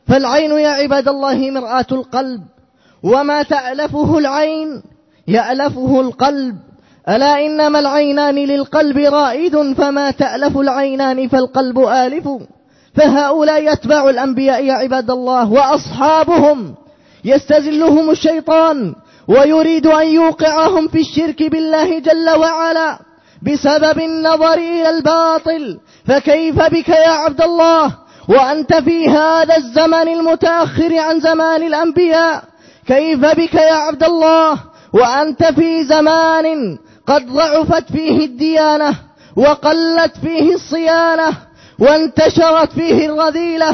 فالعين يا عباد الله مرآة القلب، وما تألفه العين يألفه القلب. ألا إنما العينان للقلب رائد، فما تألف العينان فالقلب آلف. فهؤلاء يتبع الأنبياء يا عباد الله، وأصحابهم يستزلهم الشيطان ويريد أن يوقعهم في الشرك بالله جل وعلا بسبب النظر إلى الباطل. فكيف بك يا عبد الله وأنت في هذا الزمن المتأخر عن زمان الأنبياء؟ كيف بك يا عبد الله وأنت في زمان قد ضعفت فيه الديانة وقلت فيه الصيانة وانتشرت فيه الرذيلة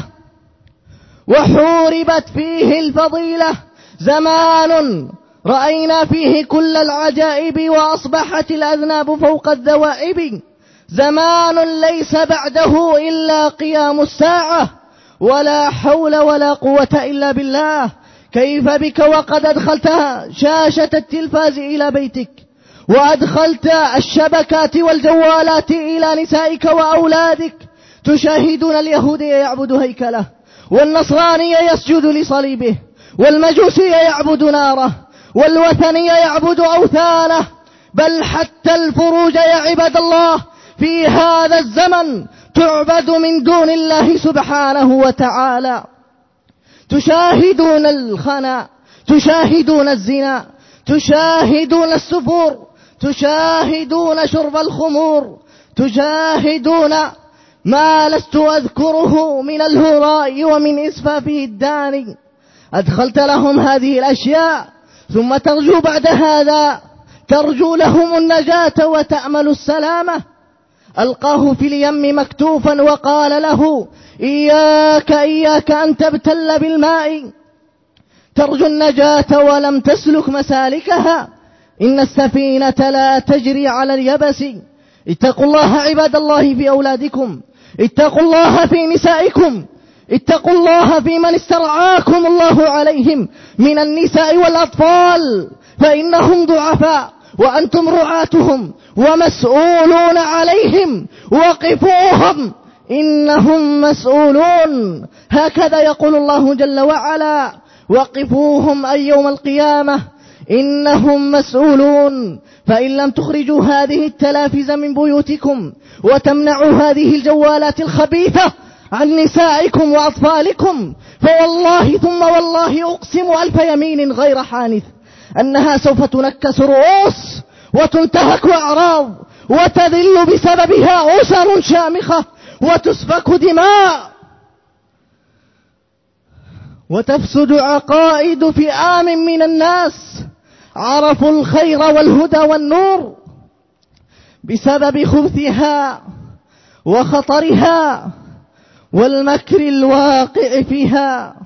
وحوربت فيه الفضيلة؟ زمان رأينا فيه كل العجائب وأصبحت الأذناب فوق الذوائب. زمان ليس بعده إلا قيام الساعة، ولا حول ولا قوة إلا بالله. كيف بك وقد أدخلت شاشة التلفاز إلى بيتك، وأدخلت الشبكات والجوالات إلى نسائك وأولادك، تشاهدون اليهودي يعبد هيكله، والنصراني يسجد لصليبه، والمجوسي يعبد ناره، والوثني يعبد أوثانه، بل حتى الفروج يا عباد الله في هذا الزمن تعبد من دون الله سبحانه وتعالى. تشاهدون الخنا، تشاهدون الزنا، تشاهدون السفور، تشاهدون شرب الخمور، تشاهدون ما لست أذكره من الهراء ومن إسفافه الداني. أدخلت لهم هذه الأشياء، ثم ترجو بعد هذا، ترجو لهم النجاة وتأمل السلامة. ألقاه في اليم مكتوفا وقال له: إياك أن تبتل بالماء. ترجو النجاة ولم تسلك مسالكها. إن السفينة لا تجري على اليبس. اتقوا الله عباد الله في أولادكم، اتقوا الله في نسائكم، اتقوا الله في من استرعاكم الله عليهم من النساء والأطفال، فإنهم ضعفاء وأنتم رعاتهم ومسؤولون عليهم. وقفوهم إنهم مسؤولون. هكذا يقول الله جل وعلا: وقفوهم أي يوم القيامة إنهم مسؤولون. فإن لم تخرجوا هذه التلافز من بيوتكم وتمنعوا هذه الجوالات الخبيثة عن نسائكم وأطفالكم، فوالله ثم والله أقسم ألف يمين غير حانث أنها سوف تنكس رؤوس وتنتهك أعراض وتذل بسببها أسر شامخة وتسفك دماء وتفسد عقائد فئام من الناس عرفوا الخير والهدى والنور بسبب خبثها وخطرها والمكر الواقع فيها.